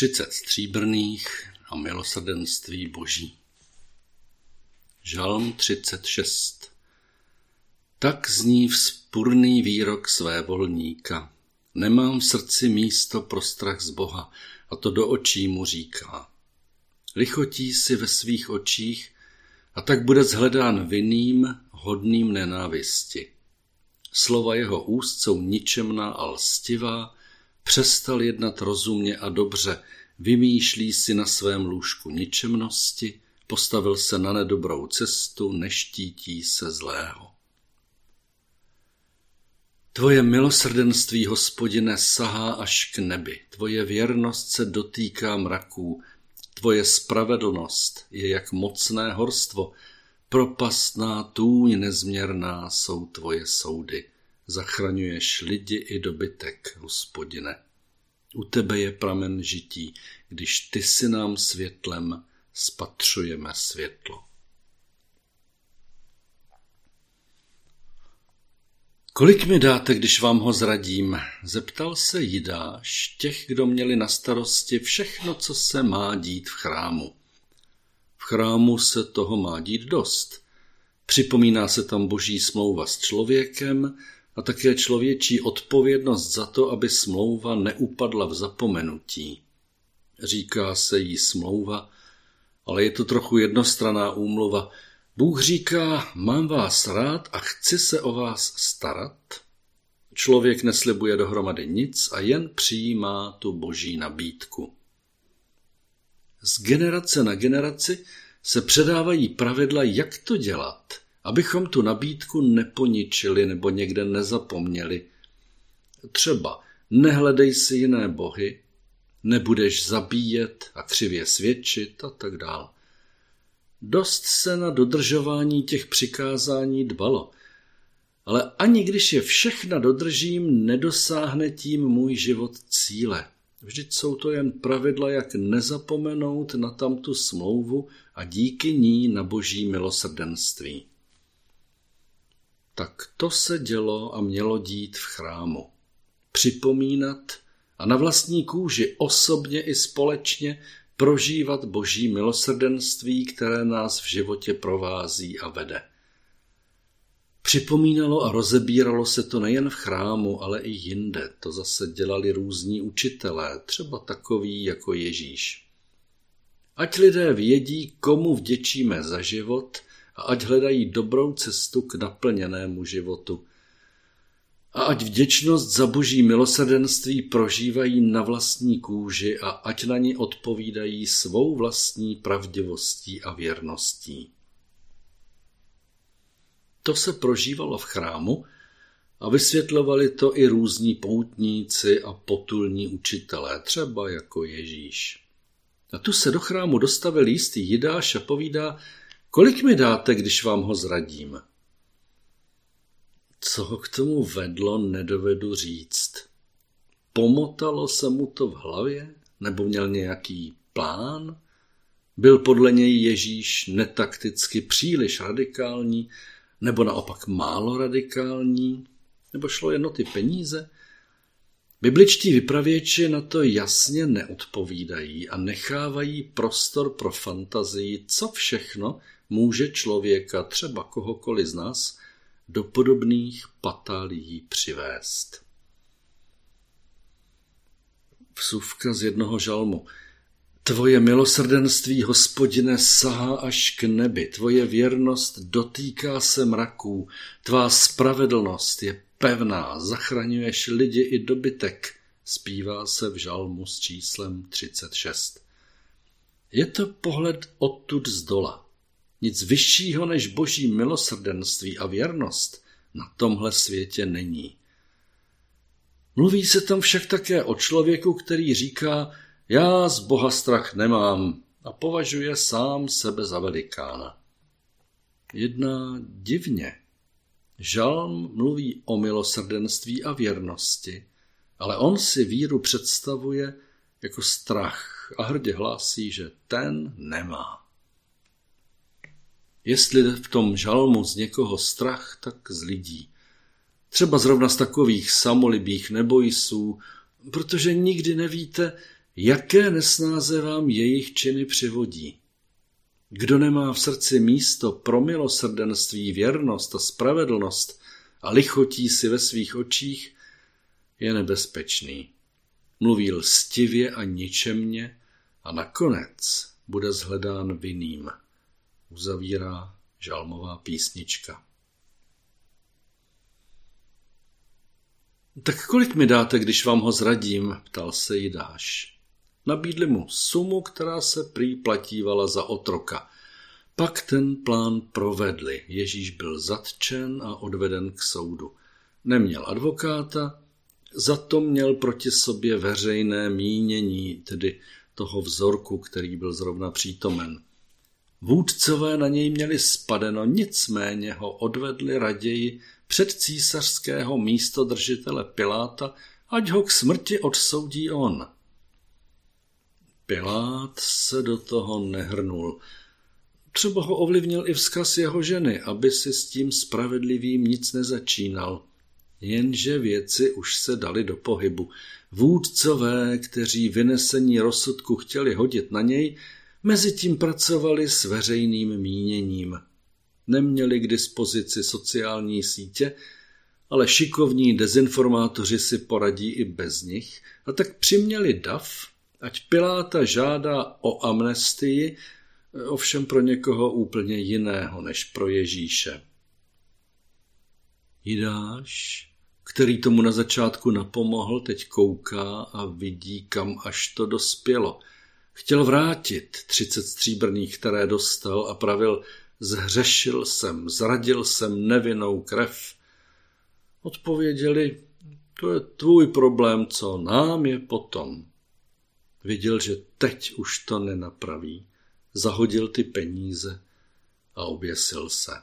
30 stříbrných a milosrdenství Boží. Žalm 36. Tak zní vzpurný výrok svévolníka. Nemám v srdci místo pro strach z Boha, a to do očí mu říká. Lichotí si ve svých očích, a tak bude shledán vinným, hodným nenávisti. Slova jeho úst jsou ničemná a lstivá, přestal jednat rozumně a dobře, vymýšlí si na svém lůžku ničemnosti, postavil se na nedobrou cestu, neštítí se zlého. Tvoje milosrdenství, Hospodine, sahá až k nebi, tvoje věrnost se dotýká mraků, tvoje spravedlnost je jak mocné horstvo, propastná tůň nezměrná jsou tvoje soudy. Zachraňuješ lidi i dobytek, Hospodine. U tebe je pramen žití, když ty si nám světlem, spatřujeme světlo. Kolik mi dáte, když vám ho zradím? Zeptal se Jidáš těch, kdo měli na starosti všechno, co se má dít v chrámu. V chrámu se toho má dít dost. Připomíná se tam Boží smlouva s člověkem a také člověčí odpovědnost za to, aby smlouva neupadla v zapomenutí. Říká se jí smlouva, ale je to trochu jednostranná úmluva. Bůh říká, mám vás rád a chci se o vás starat. Člověk neslibuje dohromady nic a jen přijímá tu Boží nabídku. Z generace na generaci se předávají pravidla, jak to dělat, abychom tu nabídku neponičili nebo někde nezapomněli. Třeba nehledej si jiné bohy, nebudeš zabíjet a křivě svědčit a tak dále. Dost se na dodržování těch přikázání dbalo, ale ani když je všechna dodržím, nedosáhne tím můj život cíle. Vždyť jsou to jen pravidla, jak nezapomenout na tamtu smlouvu a díky ní na Boží milosrdenství. Tak to se dělo a mělo dít v chrámu. Připomínat a na vlastní kůži osobně i společně prožívat Boží milosrdenství, které nás v životě provází a vede. Připomínalo a rozebíralo se to nejen v chrámu, ale i jinde. To zase dělali různí učitelé, třeba takoví jako Ježíš. Ať lidé vědí, komu vděčíme za život a ať hledají dobrou cestu k naplněnému životu. A ať vděčnost za Boží milosrdenství prožívají na vlastní kůži a ať na ní odpovídají svou vlastní pravdivostí a věrností. To se prožívalo v chrámu a vysvětlovali to i různí poutníci a potulní učitelé, třeba jako Ježíš. A tu se do chrámu dostavil jistý Jidáš a povídá, kolik mi dáte, když vám ho zradím? Co ho k tomu vedlo, nedovedu říct. Pomotalo se mu to v hlavě? Nebo měl nějaký plán? Byl podle něj Ježíš netakticky příliš radikální, nebo naopak málo radikální? Nebo šlo jen o ty peníze? Bibličtí vypravěči na to jasně neodpovídají a nechávají prostor pro fantazii, co všechno může člověka, třeba kohokoliv z nás, do podobných patálií přivést. Vsuvka z jednoho žalmu. Tvoje milosrdenství, Hospodine, sahá až k nebi, tvoje věrnost dotýká se mraků, tvá spravedlnost je pevná, zachraňuješ lidi i dobytek, zpívá se v žalmu s číslem 36. Je to pohled odtud zdola. Nic vyššího než Boží milosrdenství a věrnost na tomhle světě není. Mluví se tam však také o člověku, který říká, já z Boha strach nemám a považuje sám sebe za velikána. Jedná divně. Žalm mluví o milosrdenství a věrnosti, ale on si víru představuje jako strach a hrdě hlásí, že ten nemá. Jestli v tom žalmu z někoho strach, tak z lidí. Třeba zrovna z takových samolibých nebojsů, protože nikdy nevíte, jaké nesnáze vám jejich činy přivodí. Kdo nemá v srdci místo pro milosrdenství, věrnost a spravedlnost a lichotí si ve svých očích, je nebezpečný. Mluví lstivě a ničemně a nakonec bude shledán vinným. Uzavírá žalmová písnička. Tak kolik mi dáte, když vám ho zradím? Ptal se Jidáš. Nabídli mu sumu, která se prý platívala za otroka. Pak ten plán provedli. Ježíš byl zatčen a odveden k soudu. Neměl advokáta, za to měl proti sobě veřejné mínění, tedy toho vzorku, který byl zrovna přítomen. Vůdcové na něj měli spadeno, nicméně ho odvedli raději před císařského místodržitele Piláta, ať ho k smrti odsoudí on. Pilát se do toho nehrnul. Třeba ho ovlivnil i vzkaz jeho ženy, aby si s tím spravedlivým nic nezačínal. Jenže věci už se daly do pohybu. Vůdcové, kteří vynesení rozsudku chtěli hodit na něj, mezitím pracovali s veřejným míněním. Neměli k dispozici sociální sítě, ale šikovní dezinformátoři si poradí i bez nich, a tak přiměli dav, ať Piláta žádá o amnestii, ovšem pro někoho úplně jiného než pro Ježíše. Jidáš, který tomu na začátku napomohl, teď kouká a vidí, kam až to dospělo. Chtěl vrátit 30 stříbrných, které dostal, a pravil: zhřešil jsem, zradil jsem nevinnou krev. Odpověděli: to je tvůj problém, co nám je potom. Viděl, že teď už to nenapraví. Zahodil ty peníze a oběsil se.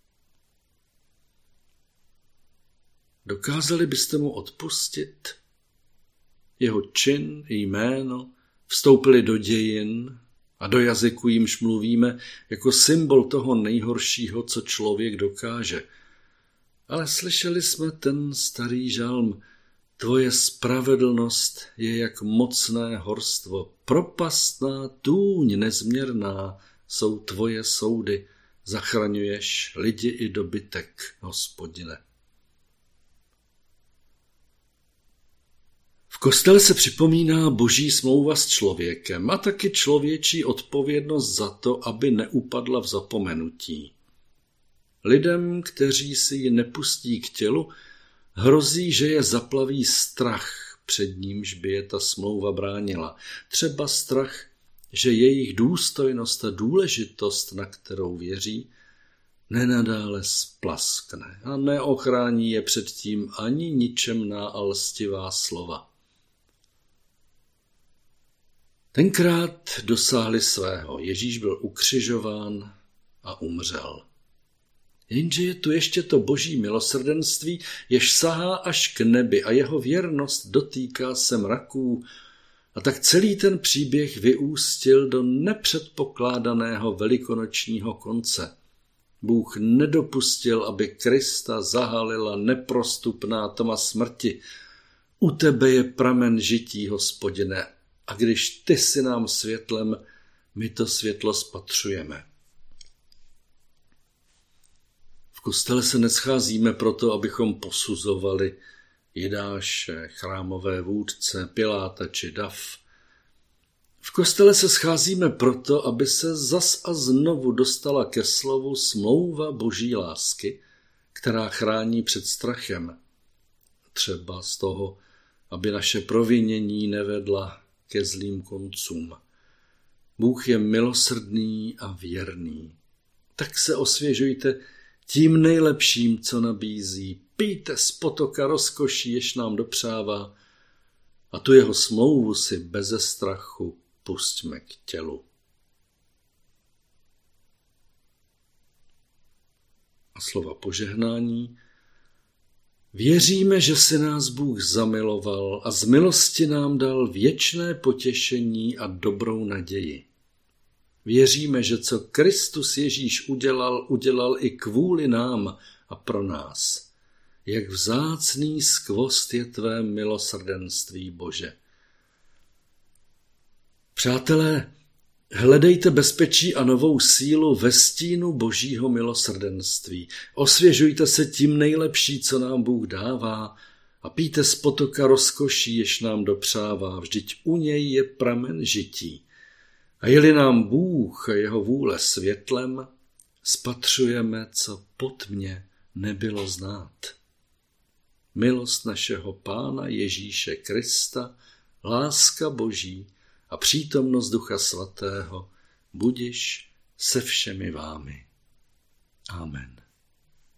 Dokázali byste mu odpustit? Jeho čin i jméno vstoupili do dějin a do jazyku, jímž mluvíme, jako symbol toho nejhoršího, co člověk dokáže. Ale slyšeli jsme ten starý žalm: tvoje spravedlnost je jak mocné horstvo, propastná tůň nezměrná jsou tvoje soudy, zachraňuješ lidi i dobytek, Hospodine. V kostele se připomíná boží smlouva s člověkem a taky člověčí odpovědnost za to, aby neupadla v zapomenutí. Lidem, kteří si ji nepustí k tělu, hrozí, že je zaplaví strach, před nímž by je ta smlouva bránila. Třeba strach, že jejich důstojnost a důležitost, na kterou věří, nenadále splaskne a neochrání je před tím ani ničemná a lstivá slova. Tenkrát dosáhli svého. Ježíš byl ukřižován a umřel. Jenže je tu ještě to boží milosrdenství, jež sahá až k nebi, a jeho věrnost dotýká se mraků, a tak celý ten příběh vyústil do nepředpokládaného velikonočního konce. Bůh nedopustil, aby Krista zahalila neprostupná tma smrti. U tebe je pramen žití, Hospodine, a když ty si nám světlem, my to světlo spatřujeme. V kostele se nescházíme proto, abychom posuzovali Jidáše, chrámové vůdce, Piláta či dav. V kostele se scházíme proto, aby se zas a znovu dostala ke slovu smlouva boží lásky, která chrání před strachem. Třeba z toho, aby naše provinění nevedla ke zlým koncům. Bůh je milosrdný a věrný. Tak se osvěžujte tím nejlepším, co nabízí. Pijte z potoka rozkoší, jež nám dopřává, a tu jeho smlouvu si beze strachu pusťme k tělu. A slova požehnání. Věříme, že si nás Bůh zamiloval a z milosti nám dal věčné potěšení a dobrou naději. Věříme, že co Kristus Ježíš udělal i kvůli nám a pro nás. Jak vzácný skvost je tvé milosrdenství, Bože. Přátelé, hledejte bezpečí a novou sílu ve stínu Božího milosrdenství. Osvěžujte se tím nejlepší, co nám Bůh dává, a pijte z potoka rozkoší, jež nám dopřává. Vždyť u něj je pramen žití. A je-li nám Bůh a jeho vůle světlem, spatřujeme, co potmě nebylo znát. Milost našeho Pána Ježíše Krista, láska Boží a přítomnost Ducha Svatého budiž se všemi vámi. Amen.